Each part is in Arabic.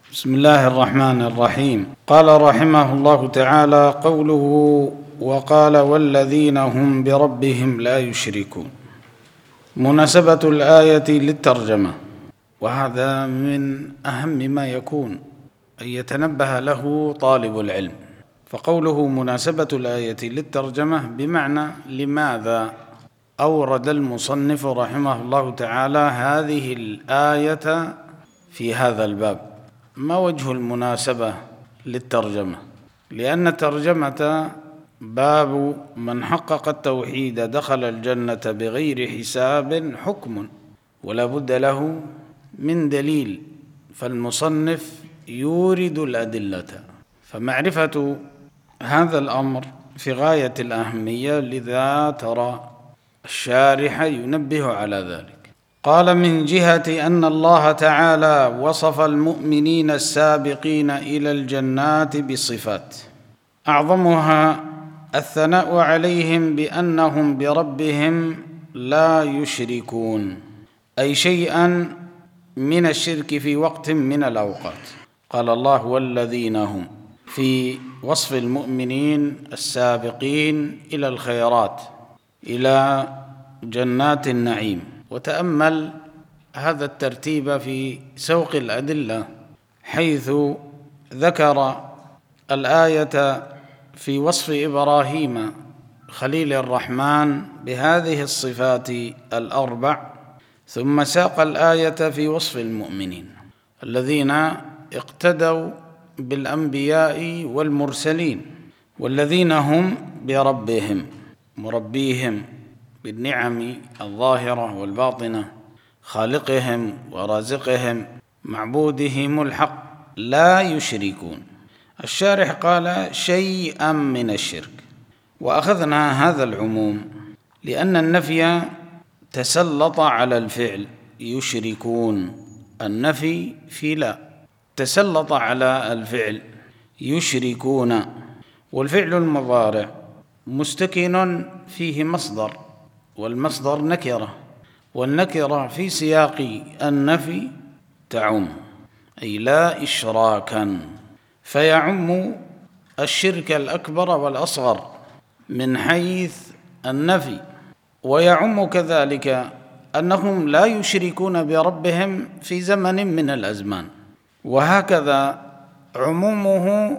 بسم الله الرحمن الرحيم. قال رحمه الله تعالى: قوله وقال والذين هم بربهم لا يشركون. مناسبة الآية للترجمة، وهذا من أهم ما يكون أن يتنبه له طالب العلم. فقوله مناسبة الآية للترجمة بمعنى لماذا أورد المصنف رحمه الله تعالى هذه الآية في هذا الباب؟ ما وجه المناسبة للترجمة؟ لأن الترجمة باب من حقق التوحيد دخل الجنة بغير حساب حكم، ولا بد له من دليل، فالمصنف يورد الأدلة. فمعرفة هذا الأمر في غاية الأهمية، لذا ترى الشارح ينبه على ذلك. قال: من جهة أن الله تعالى وصف المؤمنين السابقين إلى الجنات بصفات، أعظمها الثناء عليهم بأنهم بربهم لا يشركون، أي شيئا من الشرك في وقت من الأوقات. قال الله: والذين هم، في وصف المؤمنين السابقين إلى الخيرات، إلى جنات النعيم. وتأمل هذا الترتيب في سوق الأدلة، حيث ذكر الآية في وصف إبراهيم خليل الرحمن بهذه الصفات الأربع، ثم ساق الآية في وصف المؤمنين الذين اقتدوا بالأنبياء والمرسلين، والذين هم بربهم، مربيهم بالنعم الظاهرة والباطنة، خالقهم ورازقهم، معبودهم الحق، لا يشركون. الشارح قال شيئا من الشرك، وأخذنا هذا العموم لأن النفي تسلط على الفعل يشركون، النفي في لا تسلط على الفعل يشركون، والفعل المضارع مستكن فيه مصدر، والمصدر نكرة، والنكرة في سياق النفي تعم، أي لا إشراكا، فيعم الشرك الأكبر والأصغر من حيث النفي، ويعم كذلك أنهم لا يشركون بربهم في زمن من الأزمان. وهكذا عمومه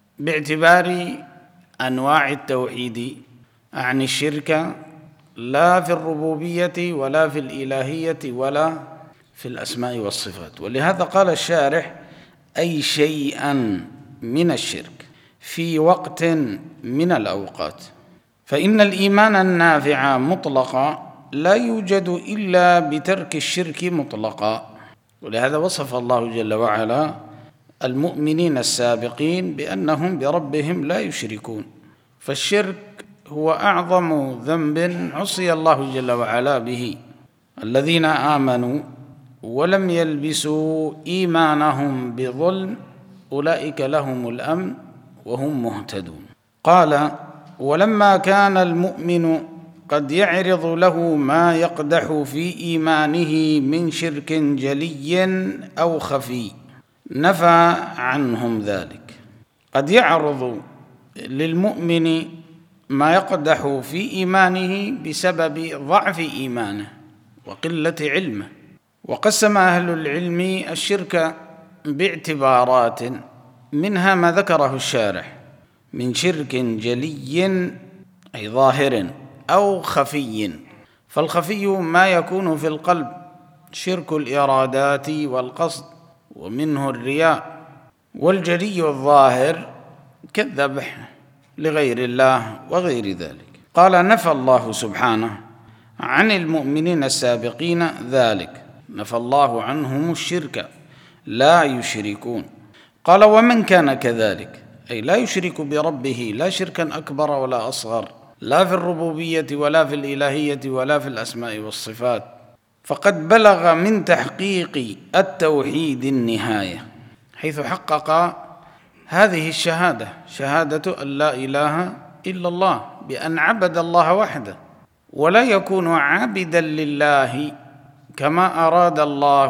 باعتبار أنواع التوحيد، عن الشرك لا في الربوبية ولا في الإلهية ولا في الأسماء والصفات. ولهذا قال الشارح أي شيئا من الشرك في وقت من الأوقات، فإن الإيمان النافع مطلقا لا يوجد إلا بترك الشرك مطلقا. ولهذا وصف الله جل وعلا المؤمنين السابقين بأنهم بربهم لا يشركون، فالشرك هو أعظم ذنب عصي الله جل وعلا به. الذين آمنوا ولم يلبسوا إيمانهم بظلم أولئك لهم الأمن وهم مهتدون. قال: ولما كان المؤمن قد يعرض له ما يقدح في إيمانه من شرك جلي أو خفي، نفى عنهم ذلك. قد يعرض للمؤمن ما يقدح في إيمانه بسبب ضعف إيمانه وقلة علمه. وقسم أهل العلم الشرك باعتبارات، منها ما ذكره الشارح من شرك جلي أي ظاهر أو خفي. فالخفي ما يكون في القلب، شرك الإرادات والقصد ومنه الرياء، والجلي الظاهر كالذبح لغير الله وغير ذلك. قال: نفى الله سبحانه عن المؤمنين السابقين ذلك، نفى الله عنهم الشرك لا يشركون. قال: ومن كان كذلك، أي لا يشرك بربه لا شركا أكبر ولا أصغر، لا في الربوبية ولا في الإلهية ولا في الأسماء والصفات، فقد بلغ من تحقيق التوحيد النهاية، حيث حقق هذه الشهادة، شهادة أن لا إله إلا الله، بأن عبد الله وحده، ولا يكون عابدا لله كما أراد الله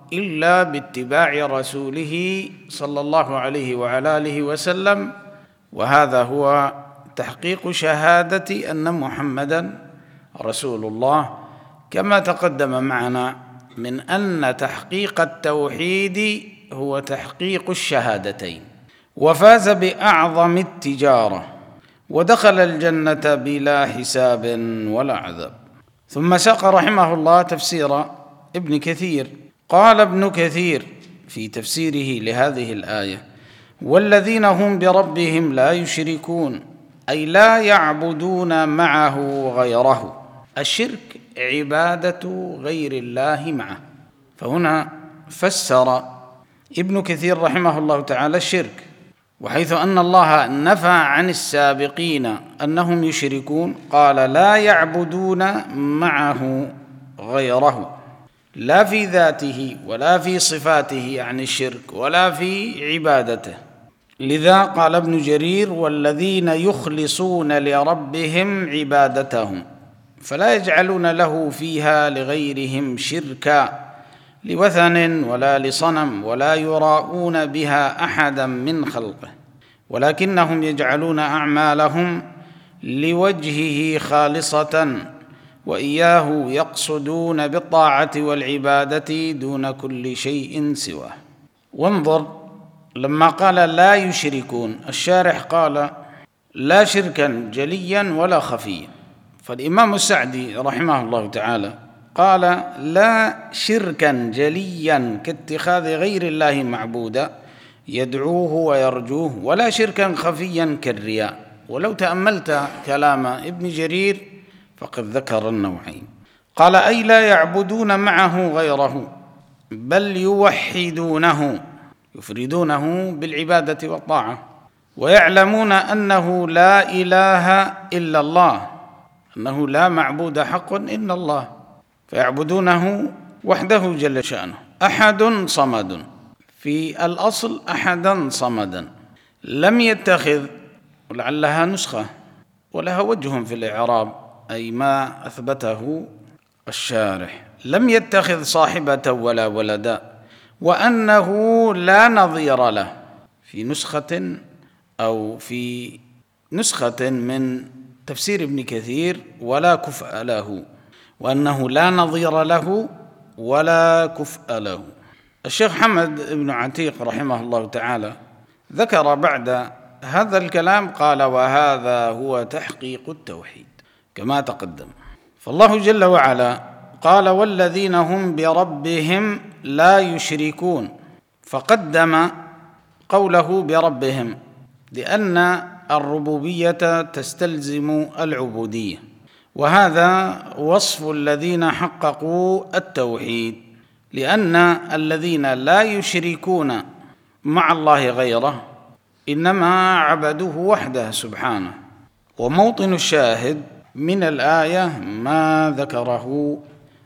إلا باتباع رسوله صلى الله عليه وعلى آله وسلم، وهذا هو تحقيق شهادة أن محمدًا رسول الله، كما تقدم معنا من أن تحقيق التوحيد هو تحقيق الشهادتين، وفاز بأعظم التجارة ودخل الجنة بلا حساب ولا عذاب. ثم ساق رحمه الله تفسير ابن كثير. قال ابن كثير في تفسيره لهذه الآية: والذين هم بربهم لا يشركون، أي لا يعبدون معه غيره. الشرك عبادة غير الله معه، فهنا فسر ابن كثير رحمه الله تعالى الشرك، وحيث أن الله نفى عن السابقين أنهم يشركون قال لا يعبدون معه غيره، لا في ذاته ولا في صفاته عن الشرك ولا في عبادته. لذا قال ابن جرير: والذين يخلصون لربهم عبادتهم، فلا يجعلون له فيها لغيرهم شركا، لوثن ولا لصنم، ولا يراءون بها أحدا من خلقه، ولكنهم يجعلون أعمالهم لوجهه خالصة، وإياه يقصدون بالطاعة والعبادة دون كل شيء سواه. وانظر لما قال لا يشركون، الشارح قال لا شركا جليا ولا خفيا، فالإمام السعدي رحمه الله تعالى قال لا شركا جليا كاتخاذ غير الله معبودا يدعوه ويرجوه، ولا شركا خفيا كالرياء. ولو تأملت كلام ابن جرير فقد ذكر النوعين، قال أي لا يعبدون معه غيره، بل يوحدونه، يفردونه بالعبادة والطاعة، ويعلمون أنه لا إله إلا الله، أنه لا معبود حق إلا الله، فيعبدونه وحده جل شأنه. أحد صمد، في الأصل أحدا صمدا، لم يتخذ، ولعلها نسخة ولها وجه في الإعراب، أي ما أثبته الشارح، لم يتخذ صاحبة ولا ولدا، وأنه لا نظير له، في نسخة أو في نسخة من تفسير ابن كثير ولا كفء له، وأنه لا نظير له ولا كفء له. الشيخ حمد بن عتيق رحمه الله تعالى ذكر بعد هذا الكلام قال: وهذا هو تحقيق التوحيد كما تقدم. فالله جل وعلا قال: والذين هم بربهم لا يشركون، فقدم قوله بربهم لأن الربوبية تستلزم العبودية، وهذا وصف الذين حققوا التوحيد، لأن الذين لا يشركون مع الله غيره إنما عبدوه وحده سبحانه. وموطن الشاهد من الآية ما ذكره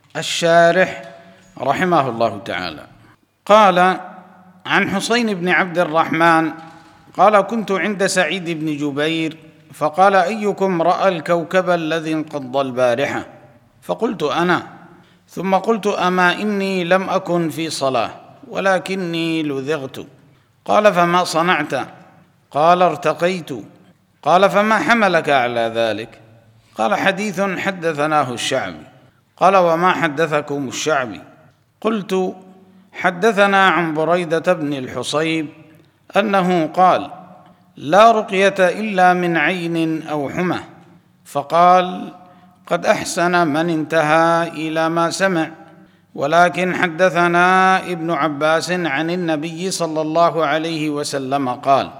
الشارح رحمه الله تعالى. قال عن حسين بن عبد الرحمن قال: كنت عند سعيد بن جبير فقال: أيكم رأى الكوكب الذي انقض البارحة؟ فقلت: أنا. ثم قلت: أما إني لم أكن في صلاة ولكني لذغت. قال: فما صنعت؟ قال: ارتقيت. قال: فما حملك على ذلك؟ قال: حديث حدثناه الشعبي. قال: وما حدثكم الشعبي؟ قلت: حدثنا عن بريدة بن الحصيب أنه قال: لا رقية إلا من عين أو حمى. فقال: قد أحسن من انتهى إلى ما سمع، ولكن حدثنا ابن عباس عن النبي صلى الله عليه وسلم قال: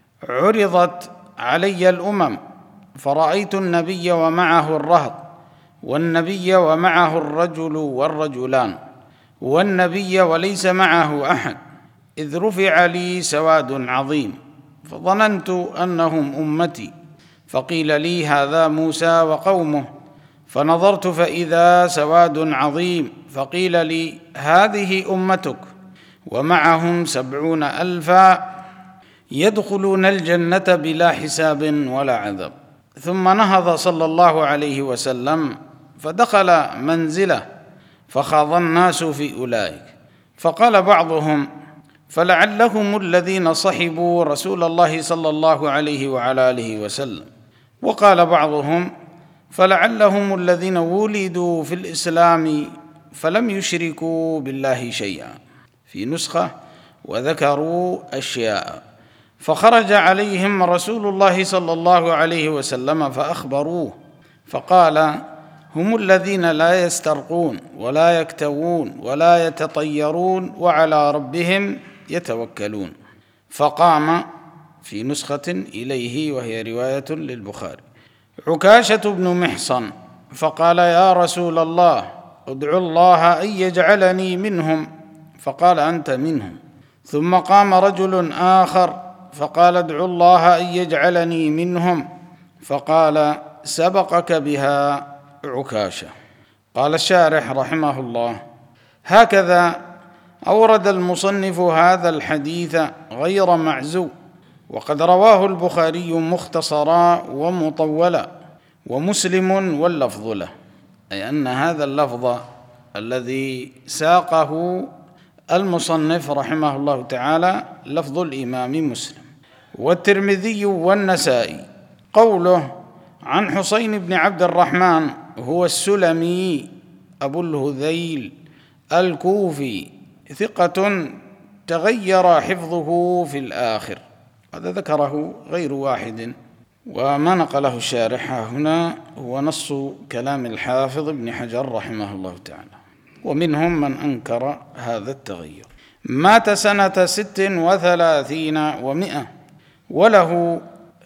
عرضت علي الأمم فرأيت النبي ومعه الرهط، والنبي ومعه الرجل والرجلان، والنبي وليس معه أحد، إذ رفع لي سواد عظيم، فظننت أنهم أمتي، فقيل لي: هذا موسى وقومه، فنظرت فإذا سواد عظيم، فقيل لي: هذه أمتك ومعهم 70,000 يدخلون الجنة بلا حساب ولا عذاب. ثم نهض صلى الله عليه وسلم فدخل منزله، فخاض الناس في أولئك، فقال بعضهم: فلعلهم الذين صحبوا رسول الله صلى الله عليه وعلى آله وسلم. وقال بعضهم: فلعلهم الذين ولدوا في الإسلام فلم يشركوا بالله شيئا، في نسخة وذكروا أشياء، فخرج عليهم رسول الله صلى الله عليه وسلم فأخبروه، فقال: هم الذين لا يسترقون ولا يكتوون ولا يتطيرون وعلى ربهم يتوكلون. فقام، في نسخة إليه وهي رواية للبخاري، عكاشة بن محصن فقال: يا رسول الله، ادعو الله أن يجعلني منهم. فقال: أنت منهم. ثم قام رجل آخر فقال: ادعو الله أن يجعلني منهم. فقال: سبقك بها عكاشة. قال الشارح رحمه الله: هكذا أورد المصنف هذا الحديث غير معزو، وقد رواه البخاري مختصرا ومطولا، ومسلم واللفظ له، أي أن هذا اللفظ الذي ساقه المصنف رحمه الله تعالى لفظ الإمام مسلم. والترمذي والنسائي قوله: عن حسين بن عبد الرحمن هو السلمي أبو الهذيل الكوفي، ثقة تغير حفظه في الآخر. هذا ذكره غير واحد، وما نقله الشارح هنا هو نص كلام الحافظ ابن حجر رحمه الله تعالى، ومنهم من أنكر هذا التغير. مات سنة 36 و100 وله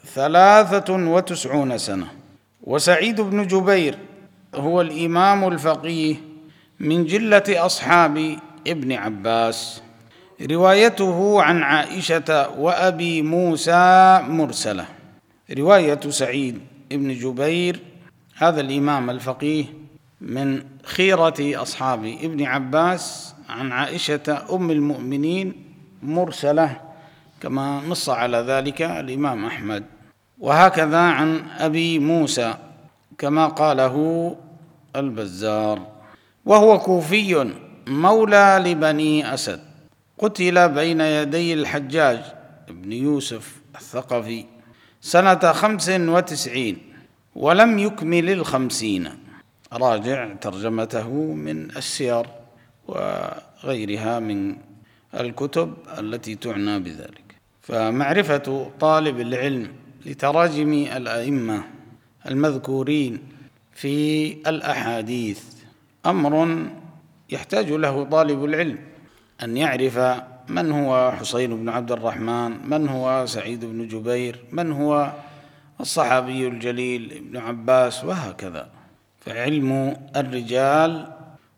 93 سنة. وسعيد بن جبير هو الإمام الفقيه من جلة أصحاب ابن عباس، روايته عن عائشة وأبي موسى مرسلة. رواية سعيد بن جبير هذا الإمام الفقيه من خيرة أصحاب ابن عباس عن عائشة أم المؤمنين مرسلة، كما نص على ذلك الإمام أحمد، وهكذا عن أبي موسى كما قاله البزار. وهو كوفي مولى لبني أسد، قتل بين يدي الحجاج بن يوسف الثقفي سنة 95 ولم يكمل 50. راجع ترجمته من السير وغيرها من الكتب التي تعنى بذلك. فمعرفة طالب العلم لتراجم الأئمة المذكورين في الأحاديث أمر يحتاج له طالب العلم، أن يعرف من هو حسين بن عبد الرحمن، من هو سعيد بن جبير، من هو الصحابي الجليل ابن عباس، وهكذا. فعلم الرجال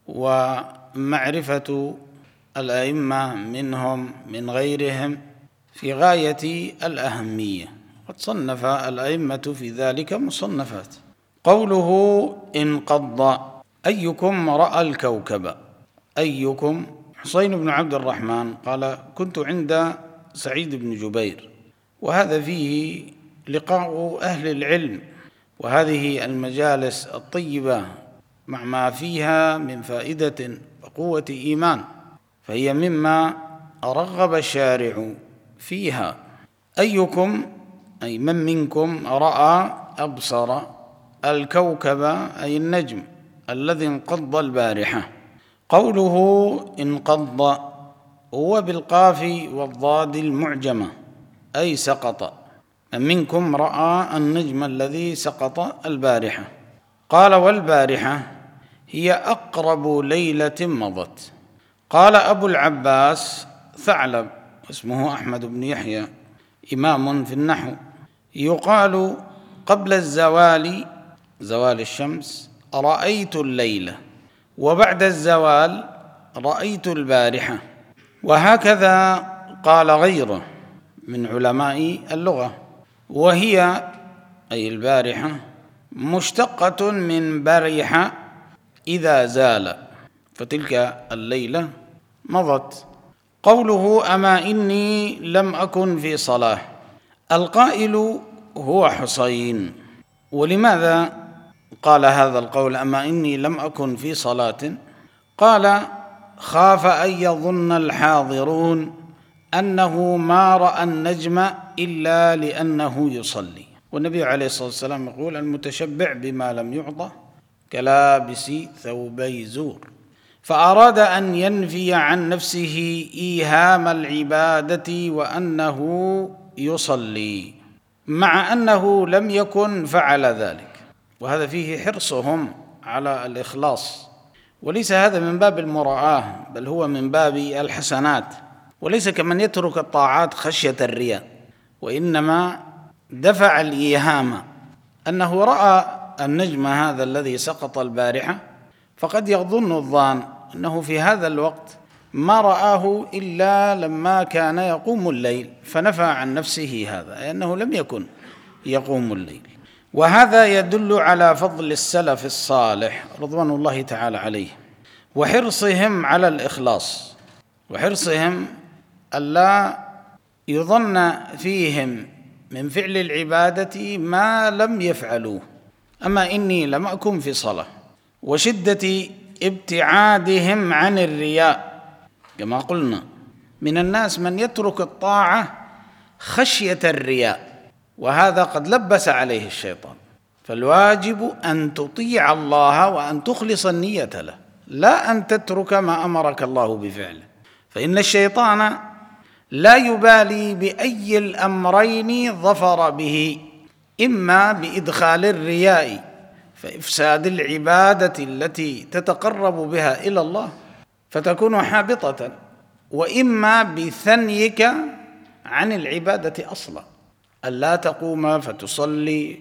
ومعرفة الأئمة منهم من غيرهم في غاية الأهمية، قد صنف الأئمة في ذلك مصنفات. قوله انقض: أيكم رأى الكوكب؟ أيكم؟ حسين بن عبد الرحمن قال: كنت عند سعيد بن جبير، وهذا فيه لقاء أهل العلم، وهذه المجالس الطيبة مع ما فيها من فائدة وقوة إيمان، فهي مما رغب الشارع فيها. أيكم أي من منكم رأى أبصر الكوكب أي النجم الذي انقض البارحة. قوله انقض هو بالقاف والضاد المعجمة أي سقط. من منكم رأى النجم الذي سقط البارحة. قال: والبارحة هي أقرب ليلة مضت. قال أبو العباس ثعلب، اسمه أحمد بن يحيى، إمام في النحو، يقال قبل الزوال، زوال الشمس، رأيت الليلة، وبعد الزوال رأيت البارحة. وهكذا قال غيره من علماء اللغة. وهي أي البارحة مشتقة من برح إذا زال، فتلك الليلة مضت. قوله أما إني لم أكن في صلاة، القائل هو حسين. ولماذا قال هذا القول أما إني لم أكن في صلاة؟ قال: خاف أن يظن الحاضرون أنه ما رأى النجم إلا لأنه يصلي. والنبي عليه الصلاة والسلام يقول: المتشبع بما لم يعطى كلابس ثوبي زور. فأراد أن ينفي عن نفسه إيهام العبادة وأنه يصلي، مع أنه لم يكن فعل ذلك، وهذا فيه حرصهم على الإخلاص، وليس هذا من باب المراءة، بل هو من باب الحسنات، وليس كمن يترك الطاعات خشية الرياء، وإنما دفع الإيهام أنه رأى النجم هذا الذي سقط البارحة، فقد يظن الظان أنه في هذا الوقت ما رآه إلا لما كان يقوم الليل، فنفى عن نفسه هذا، لأنه لم يكن يقوم الليل. وهذا يدل على فضل السلف الصالح رضوان الله تعالى عليه، وحرصهم على الإخلاص، وحرصهم ألا يظن فيهم من فعل العبادة ما لم يفعلوه. أما إني لم أكن في صلاة، وشدة ابتعادهم عن الرياء، كما قلنا من الناس من يترك الطاعة خشية الرياء، وهذا قد لبس عليه الشيطان. فالواجب أن تطيع الله وأن تخلص النية له، لا أن تترك ما أمرك الله بفعله، فإن الشيطان لا يبالي بأي الأمرين ظفر به، إما بإدخال الرياء فإفساد العبادة التي تتقرب بها إلى الله فتكون حابطة، وإما بثنيك عن العبادة أصلا، ألا تقوم فتصلي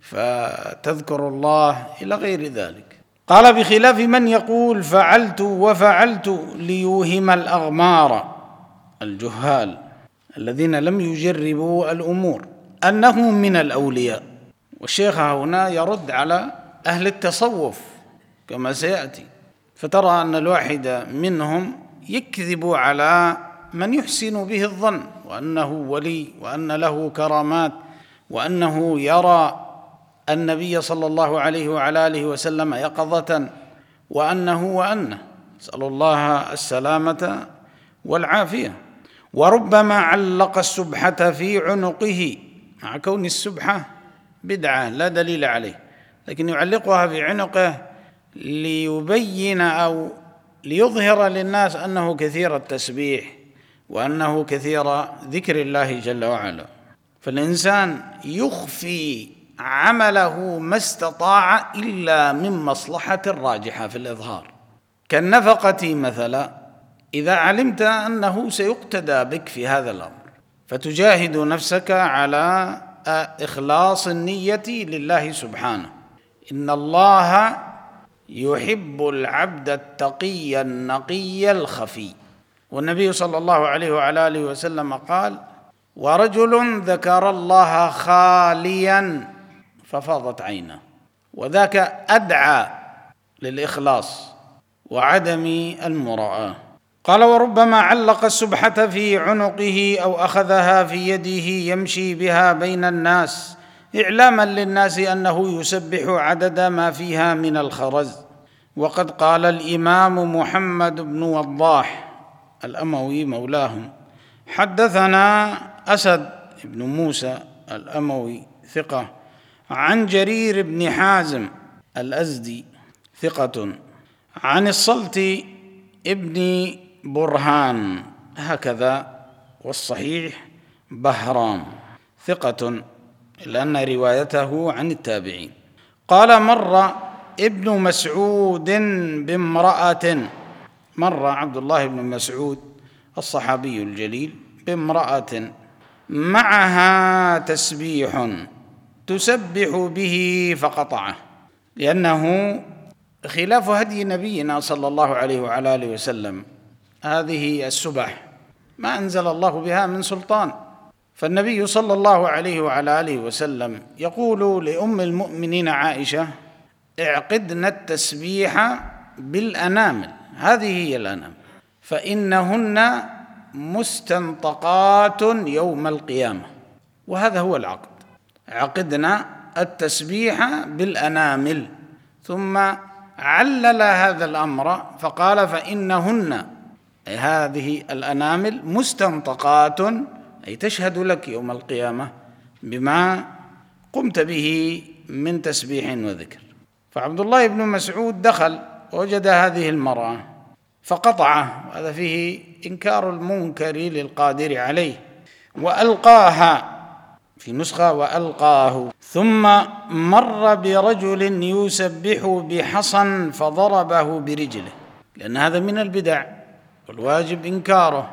فتذكر الله إلى غير ذلك. قال: بخلاف من يقول فعلت وفعلت ليوهم الأغمار، الجهال الذين لم يجربوا الأمور، أنه من الأولياء. والشيخ هنا يرد على أهل التصوف كما سيأتي، فترى أن الواحد منهم يكذب على من يحسن به الظن وأنه ولي وأن له كرامات وأنه يرى النبي صلى الله عليه وعلى آله وسلم يقظة وأنه نسأل الله السلامة والعافية. وربما علق السبحة في عنقه، مع كون السبحة بدعة لا دليل عليه، لكن يعلقها في عنقه ليبين أو ليظهر للناس أنه كثير التسبيح وأنه كثير ذكر الله جل وعلا. فالإنسان يخفي عمله ما استطاع إلا من مصلحة راجحة في الإظهار، كالنفقة مثلا، إذا علمت أنه سيقتدى بك في هذا الأمر فتجاهد نفسك على إخلاص النية لله سبحانه. إن الله يحب العبد التقي النقي الخفي. والنبي صلى الله عليه وعلى آله وسلم قال: ورجل ذكر الله خاليا ففاضت عينه، وذاك أدعى للإخلاص وعدم المراءة. قال: وربما علق السبحة في عنقه أو أخذها في يده يمشي بها بين الناس إعلاما للناس أنه يسبح عدد ما فيها من الخرز. وقد قال الإمام محمد بن وضاح الأموي مولاهم: حدثنا أسد بن موسى الأموي ثقة، عن جرير بن حازم الأزدي ثقة، عن الصلت ابن برهان هكذا، والصحيح بهرام ثقة، لأن روايته عن التابعين. قال: مر ابن مسعود بامرأة، مر عبد الله بن مسعود الصحابي الجليل بامرأة معها تسبيح تسبح به فقطعه، لأنه خلاف هدي نبينا صلى الله عليه وعلى آله وسلم. هذه السبح ما أنزل الله بها من سلطان، فالنبي صلى الله عليه وعلى آله وسلم يقول لأم المؤمنين عائشة: اعقدن التسبيح بالأنامل، هذه هي الأنامل، فإنهن مستنطقات يوم القيامة. وهذا هو العقد، عقدنا التسبيح بالأنامل، ثم علل هذا الأمر فقال: فإنهن، أي هذه الأنامل، مستنطقات، أي تشهد لك يوم القيامة بما قمت به من تسبيح وذكر. فعبد الله بن مسعود دخل ووجد هذه المرأة فقطعه، هذا فيه إنكار المنكر للقادر عليه، وألقاها، في نسخة وألقاه، ثم مر برجل يسبح بحصى فضربه برجله، لأن هذا من البدع والواجب إنكاره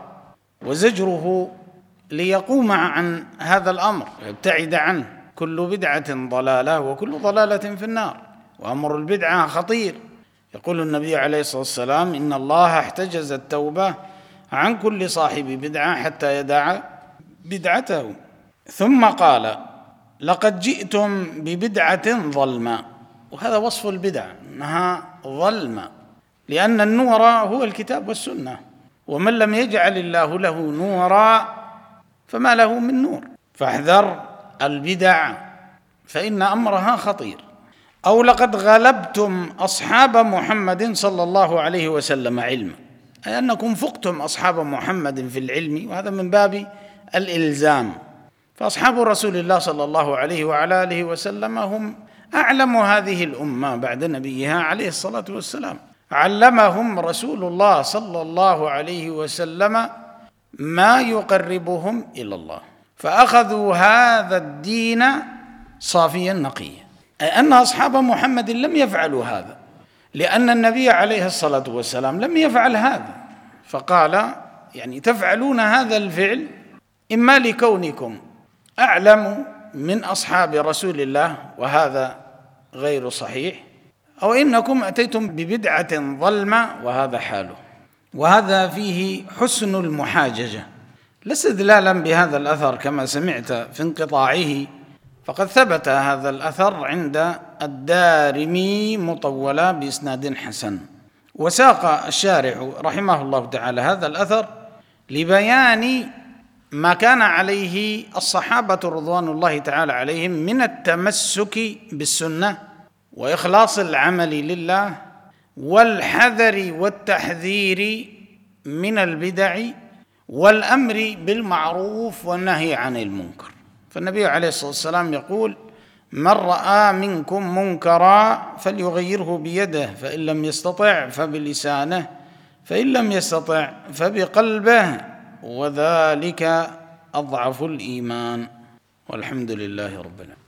وزجره ليقوم عن هذا الأمر ويبتعد عنه. كل بدعة ضلالة وكل ضلالة في النار، وأمر البدعة خطير. يقول النبي عليه الصلاة والسلام: إن الله احتجز التوبة عن كل صاحب بدعة حتى يدع بدعته. ثم قال: لقد جئتم ببدعة ظلمة، وهذا وصف البدع أنها ظلمة، لأن النور هو الكتاب والسنة، ومن لم يجعل الله له نورا فما له من نور. فاحذر البدع فإن أمرها خطير. أو لقد غلبتم أصحاب محمد صلى الله عليه وسلم علما، أي أنكم فقتم أصحاب محمد في العلم، وهذا من باب الإلزام. فأصحاب رسول الله صلى الله عليه وعلى آله وسلم هم أعلم هذه الأمة بعد نبيها عليه الصلاة والسلام. علمهم رسول الله صلى الله عليه وسلم ما يقربهم إلى الله، فأخذوا هذا الدين صافيا نقيا، أي أن أصحاب محمد لم يفعلوا هذا، لأن النبي عليه الصلاة والسلام لم يفعل هذا، فقال: يعني تفعلون هذا الفعل إما لكونكم أعلم من أصحاب رسول الله، وهذا غير صحيح، أو إنكم أتيتم ببدعة ظلمة، وهذا حاله. وهذا فيه حسن المحاججة، لا استدلالا بهذا الأثر كما سمعت في انقطاعه، فقد ثبت هذا الأثر عند الدارمي مطولا بإسناد حسن. وساق الشارح رحمه الله تعالى هذا الأثر لبيان ما كان عليه الصحابة رضوان الله تعالى عليهم من التمسك بالسنة وإخلاص العمل لله والحذر والتحذير من البدع والأمر بالمعروف والنهي عن المنكر. فالنبي عليه الصلاة والسلام يقول: من رأى منكم منكرا فليغيره بيده، فإن لم يستطع فبلسانه، فإن لم يستطع فبقلبه، وذلك أضعف الإيمان. والحمد لله رب العالمين.